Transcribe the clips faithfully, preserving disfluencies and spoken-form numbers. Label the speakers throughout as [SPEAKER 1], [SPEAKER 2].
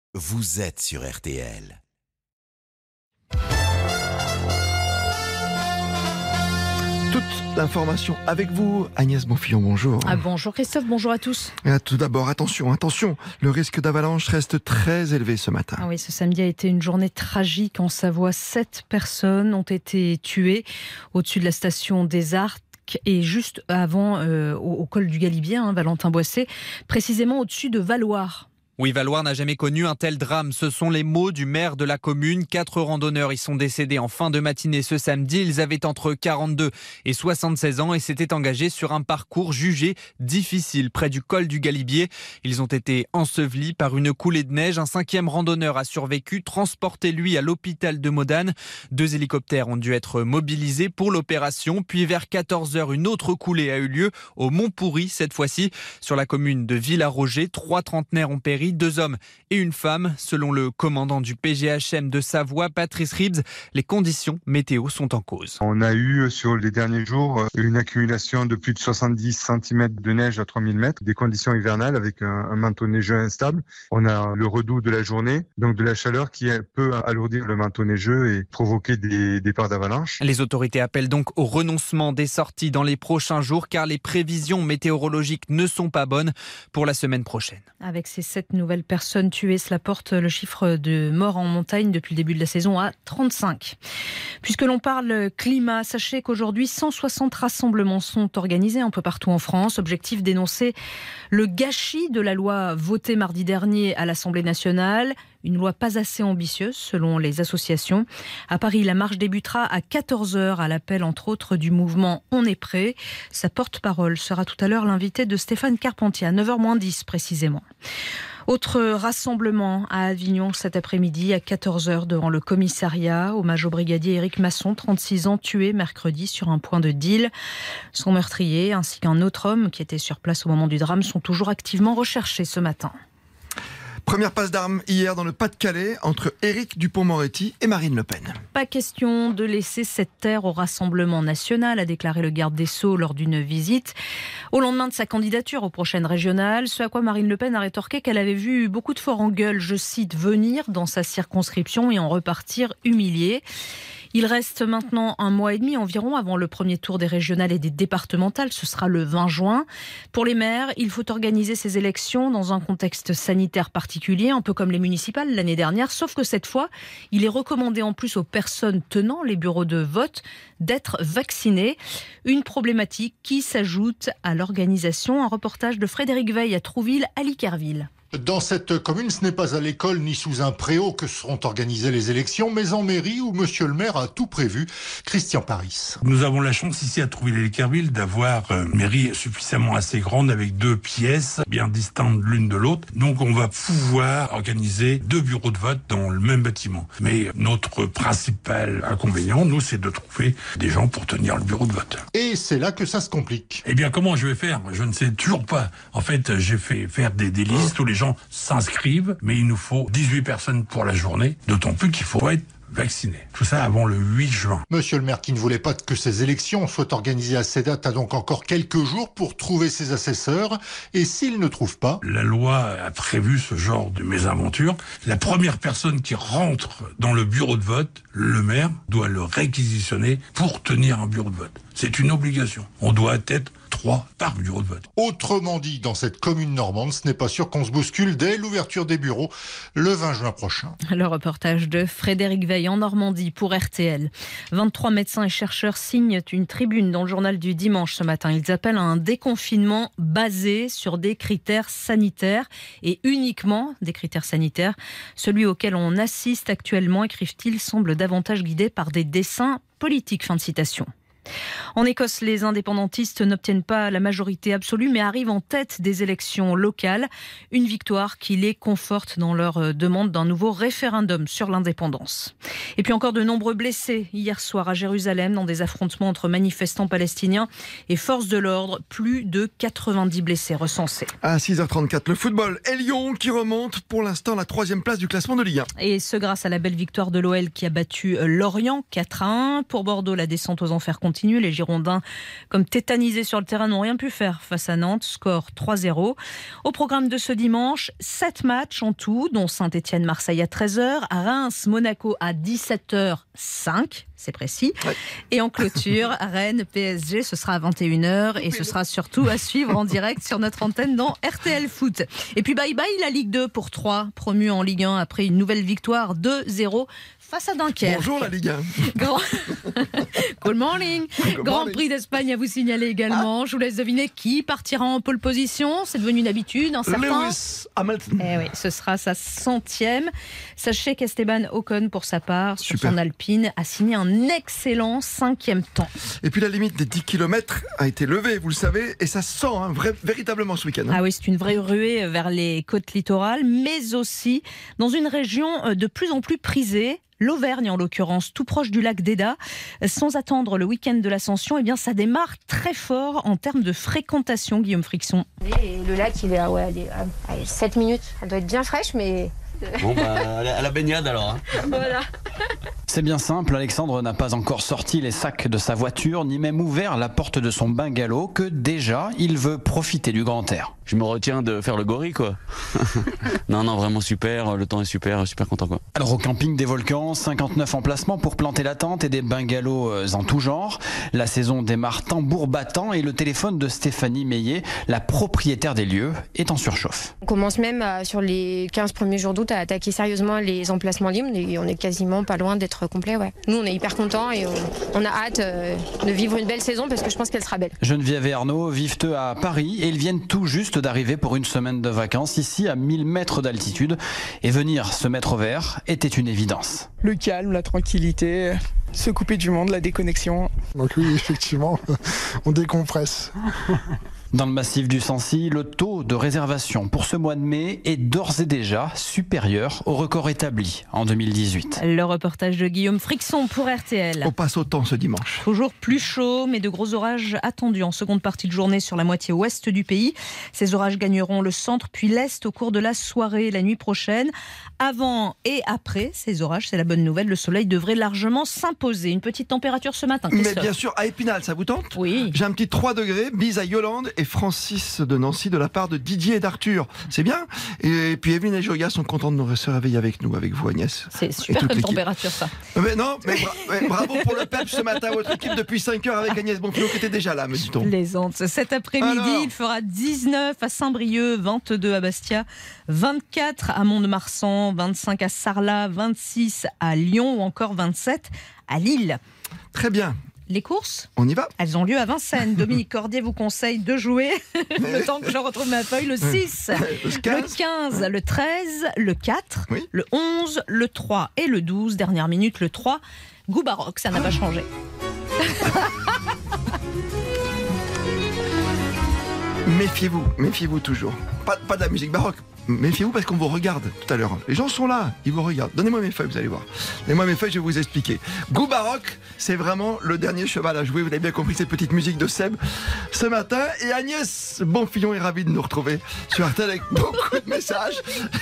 [SPEAKER 1] vous êtes sur R T L.
[SPEAKER 2] Toute l'information avec vous, Agnès Bonfillon, bonjour.
[SPEAKER 3] Ah, bonjour Christophe, bonjour à tous.
[SPEAKER 2] Et tout d'abord, attention, attention, le risque d'avalanche reste très élevé ce matin.
[SPEAKER 3] Ah oui, ce samedi a été une journée tragique en Savoie. Sept personnes ont été tuées au-dessus de la station des Arcs et juste avant, euh, au, au col du Galibier, hein, Valentin Boissé, précisément au-dessus de Valloire.
[SPEAKER 4] Oui, Valloire n'a jamais connu un tel drame. Ce sont les mots du maire de la commune. Quatre randonneurs y sont décédés en fin de matinée ce samedi. Ils avaient entre quarante-deux et soixante-seize ans et s'étaient engagés sur un parcours jugé difficile près du col du Galibier. Ils ont été ensevelis par une coulée de neige. Un cinquième randonneur a survécu, transporté lui à l'hôpital de Modane. Deux hélicoptères ont dû être mobilisés pour l'opération. Puis vers quatorze heures, une autre coulée a eu lieu au Mont-Pourri, cette fois-ci sur la commune de Villaroger. Trois trentenaires ont péri. Deux hommes et une femme. Selon le commandant du P G H M de Savoie, Patrice Ribs, les conditions météo sont en cause.
[SPEAKER 5] On a eu sur les derniers jours une accumulation de plus de soixante-dix centimètres de neige à trois mille mètres, des conditions hivernales avec un, un manteau neigeux instable. On a le redout de la journée, donc de la chaleur qui peut alourdir le manteau neigeux et provoquer des départs d'avalanche.
[SPEAKER 4] Les autorités appellent donc au renoncement des sorties dans les prochains jours car les prévisions météorologiques ne sont pas bonnes pour la semaine prochaine.
[SPEAKER 3] Avec ces sept nouvelles personnes tuées, cela porte le chiffre de morts en montagne depuis le début de la saison à trente-cinq. Puisque l'on parle climat, sachez qu'aujourd'hui cent soixante rassemblements sont organisés un peu partout en France. Objectif dénoncer le gâchis de la loi votée mardi dernier à l'Assemblée nationale. Une loi pas assez ambitieuse selon les associations. À Paris, la marche débutera à quatorze heures à l'appel entre autres du mouvement On est prêt. Sa porte-parole sera tout à l'heure l'invité de Stéphane Carpentier à neuf heures moins dix précisément. Autre rassemblement à Avignon cet après-midi à quatorze heures devant le commissariat. Hommage au brigadier Éric Masson, trente-six ans, tué mercredi sur un point de deal. Son meurtrier ainsi qu'un autre homme qui était sur place au moment du drame sont toujours activement recherchés ce matin.
[SPEAKER 2] Première passe d'armes hier dans le Pas-de-Calais entre Éric Dupond-Moretti et Marine Le Pen.
[SPEAKER 3] Pas question de laisser cette terre au Rassemblement national, a déclaré le garde des Sceaux lors d'une visite au lendemain de sa candidature aux prochaines régionales. Ce à quoi Marine Le Pen a rétorqué qu'elle avait vu beaucoup de forts en gueule, je cite, venir dans sa circonscription et en repartir humiliée. Il reste maintenant un mois et demi environ avant le premier tour des régionales et des départementales. Ce sera le vingt juin. Pour les maires, il faut organiser ces élections dans un contexte sanitaire particulier, un peu comme les municipales l'année dernière. Sauf que cette fois, il est recommandé en plus aux personnes tenant les bureaux de vote d'être vaccinées. Une problématique qui s'ajoute à l'organisation. Un reportage de Frédéric Veil à Trouville, à Liquerville.
[SPEAKER 6] Dans cette commune, ce n'est pas à l'école ni sous un préau que seront organisées les élections, mais en mairie où monsieur le maire a tout prévu. Christian Paris.
[SPEAKER 7] Nous avons la chance ici à Trouville-lès-Liquerville d'avoir une mairie suffisamment assez grande avec deux pièces bien distantes l'une de l'autre. Donc on va pouvoir organiser deux bureaux de vote dans le même bâtiment. Mais notre principal inconvénient, nous, c'est de trouver des gens pour tenir le bureau de vote.
[SPEAKER 6] Et c'est là que ça se complique.
[SPEAKER 7] Eh bien, comment je vais faire ? Je ne sais toujours pas. En fait, j'ai fait faire des, des listes où les gens s'inscrivent, mais il nous faut dix-huit personnes pour la journée, d'autant plus qu'il faut être vacciné. Tout ça avant le huit juin.
[SPEAKER 6] Monsieur le maire qui ne voulait pas que ces élections soient organisées à ces dates a donc encore quelques jours pour trouver ses assesseurs. Et s'il ne trouve pas...
[SPEAKER 7] La loi a prévu ce genre de mésaventure. La première personne qui rentre dans le bureau de vote, le maire, doit le réquisitionner pour tenir un bureau de vote. C'est une obligation. On doit être trois par bureau de vote.
[SPEAKER 6] Autrement dit, dans cette commune normande, ce n'est pas sûr qu'on se bouscule dès l'ouverture des bureaux le vingt juin prochain.
[SPEAKER 3] Le reportage de Frédéric Veil en Normandie pour R T L. vingt-trois médecins et chercheurs signent une tribune dans le journal du dimanche ce matin. Ils appellent à un déconfinement basé sur des critères sanitaires et uniquement des critères sanitaires. Celui auquel on assiste actuellement, écrivent-ils, semble davantage guidé par des desseins politiques. Fin de citation. En Écosse, les indépendantistes n'obtiennent pas la majorité absolue, mais arrivent en tête des élections locales. Une victoire qui les conforte dans leur demande d'un nouveau référendum sur l'indépendance. Et puis encore de nombreux blessés hier soir à Jérusalem dans des affrontements entre manifestants palestiniens et forces de l'ordre. Plus de quatre-vingt-dix blessés recensés.
[SPEAKER 2] À six heures trente-quatre, le football et Lyon qui remonte pour l'instant la troisième place du classement de Ligue un.
[SPEAKER 3] Et ce grâce à la belle victoire de l'O L qui a battu Lorient quatre à un. Pour Bordeaux, la descente aux enfers continue. continue. Les Girondins, comme tétanisés sur le terrain, n'ont rien pu faire face à Nantes. Score trois zéro. Au programme de ce dimanche, sept matchs en tout, dont Saint-Étienne-Marseille à treize heures, Reims-Monaco à dix-sept heures cinq. C'est précis. Ouais. Et en clôture, Rennes, P S G, ce sera à vingt et une heures et ce sera surtout à suivre en direct sur notre antenne dans R T L Foot. Et puis bye bye la Ligue deux pour trois, promu en Ligue un après une nouvelle victoire deux zéro face à Dunkerque.
[SPEAKER 2] Bonjour la Ligue un.
[SPEAKER 3] Grand... Good morning.
[SPEAKER 2] Good
[SPEAKER 3] Grand
[SPEAKER 2] morning.
[SPEAKER 3] Prix d'Espagne à vous signaler également. Ah. Je vous laisse deviner qui partira en pole position. C'est devenu une habitude, un certain.
[SPEAKER 2] Lewis Hamilton.
[SPEAKER 3] Eh oui, ce sera sa centième. Sachez qu'Esteban Ocon, pour sa part, sur
[SPEAKER 2] Super.
[SPEAKER 3] son Alpine, a signé un excellent cinquième temps.
[SPEAKER 2] Et puis la limite des dix kilomètres a été levée, vous le savez, et ça se sent hein, vrai, véritablement ce week-end. Hein.
[SPEAKER 3] Ah oui, c'est une vraie ruée vers les côtes littorales, mais aussi dans une région de plus en plus prisée. L'Auvergne, en l'occurrence, tout proche du lac d'Eda. Sans attendre le week-end de l'Ascension, eh bien, ça démarre très fort en termes de fréquentation, Guillaume Frixon.
[SPEAKER 8] Et le lac, il est à, ouais, à, à sept minutes. Elle doit être bien fraîche, mais...
[SPEAKER 9] Bon, bah, à la baignade alors. Hein.
[SPEAKER 8] Voilà.
[SPEAKER 10] C'est bien simple, Alexandre n'a pas encore sorti les sacs de sa voiture, ni même ouvert la porte de son bungalow, que déjà, il veut profiter du grand air.
[SPEAKER 9] Je me retiens de faire le gorille, quoi. non, non, vraiment super, le temps est super, super content, quoi.
[SPEAKER 10] Alors au camping des Volcans, cinquante-neuf emplacements pour planter la tente et des bungalows en tout genre. La saison démarre tambour battant et le téléphone de Stéphanie Meillet, la propriétaire des lieux, est en surchauffe.
[SPEAKER 8] On commence même à, sur les quinze premiers jours d'août à attaquer sérieusement les emplacements libres et on est quasiment pas loin d'être complet. Ouais. Nous, on est hyper contents et on, on a hâte euh, de vivre une belle saison parce que je pense qu'elle sera belle.
[SPEAKER 10] Geneviève et Arnaud vivent eux à Paris et ils viennent tout juste d'arriver pour une semaine de vacances ici à mille mètres d'altitude. Et venir se mettre au vert était une évidence.
[SPEAKER 11] Le calme, la tranquillité, se couper du monde, la déconnexion.
[SPEAKER 12] Donc oui, effectivement, on décompresse.
[SPEAKER 10] Dans le massif du Sancy, le taux de réservation pour ce mois de mai est d'ores et déjà supérieur au record établi en deux mille dix-huit.
[SPEAKER 3] Le reportage de Guillaume Frixon pour R T L.
[SPEAKER 2] On passe au temps ce dimanche.
[SPEAKER 3] Toujours plus chaud, mais de gros orages attendus en seconde partie de journée sur la moitié ouest du pays. Ces orages gagneront le centre puis l'est au cours de la soirée et la nuit prochaine. Avant et après ces orages, c'est la bonne nouvelle, le soleil devrait largement s'imposer. Une petite température ce matin,
[SPEAKER 2] Mais bien sûr, à Épinal, ça vous tente ?
[SPEAKER 3] Oui.
[SPEAKER 2] J'ai un petit trois degrés, bise à Yolande et Francis de Nancy de la part de Didier et d'Arthur. C'est bien. Et puis Evelyne et Julia sont contents de nous se réveiller avec nous, avec vous Agnès.
[SPEAKER 3] C'est super comme température ça.
[SPEAKER 2] Mais non, mais bra- ouais, bravo pour le pep ce matin, votre équipe depuis cinq heures avec Agnès Bonfillon qui était déjà là, me dit-on.
[SPEAKER 3] Plaisante. Cet après-midi,
[SPEAKER 2] Alors
[SPEAKER 3] il fera dix-neuf à Saint-Brieuc, vingt-deux à Bastia, vingt-quatre à Mont-de-Marsan, vingt-cinq à Sarlat, vingt-six à Lyon ou encore vingt-sept à Lille.
[SPEAKER 2] Très bien.
[SPEAKER 3] Les courses,
[SPEAKER 2] on y va.
[SPEAKER 3] Elles ont lieu à Vincennes. Dominique Cordier vous conseille de jouer, le temps que je retrouve ma feuille, le six,
[SPEAKER 2] le quinze,
[SPEAKER 3] le, quinze, le treize, le quatre,
[SPEAKER 2] oui.
[SPEAKER 3] le onze, le trois et le douze. Dernière minute, le trois. Goût baroque, ça n'a pas changé.
[SPEAKER 2] Méfiez-vous, méfiez-vous toujours. Pas, pas de la musique baroque. Méfiez-vous parce qu'on vous regarde tout à l'heure. Les gens sont là, ils vous regardent. Donnez-moi mes feuilles, vous allez voir. Donnez-moi mes feuilles, je vais vous expliquer. Goût baroque, c'est vraiment le dernier cheval à jouer. Vous avez bien compris cette petite musique de Seb ce matin. Et Agnès Bonfillon est ravie de nous retrouver sur R T L avec beaucoup de messages.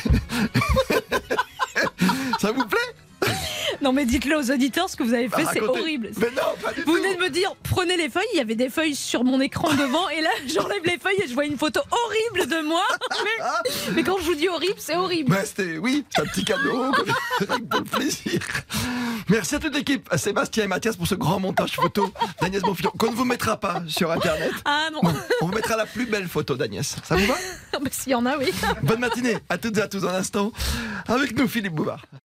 [SPEAKER 2] Ça vous plaît ?
[SPEAKER 3] Non mais dites-le aux auditeurs, ce que vous avez fait,
[SPEAKER 2] bah,
[SPEAKER 3] c'est
[SPEAKER 2] racontez.
[SPEAKER 3] horrible.
[SPEAKER 2] Mais non, pas du
[SPEAKER 3] vous
[SPEAKER 2] tout.
[SPEAKER 3] venez de me dire, prenez les feuilles, il y avait des feuilles sur mon écran devant, et là j'enlève les feuilles et je vois une photo horrible de moi. Mais, mais quand je vous dis horrible, c'est horrible.
[SPEAKER 2] Bah, c'était, oui, c'est un petit cadeau, pour le plaisir. Merci à toute l'équipe, à Sébastien et Mathias pour ce grand montage photo d'Agnès Bonfillon, qu'on ne vous mettra pas sur Internet.
[SPEAKER 3] Ah non.
[SPEAKER 2] non. On vous mettra la plus belle photo d'Agnès. Ça vous va ?
[SPEAKER 3] Bah, s'il y en a, oui.
[SPEAKER 2] Bonne matinée à toutes et à tous, un instant. Avec nous, Philippe Bouvard.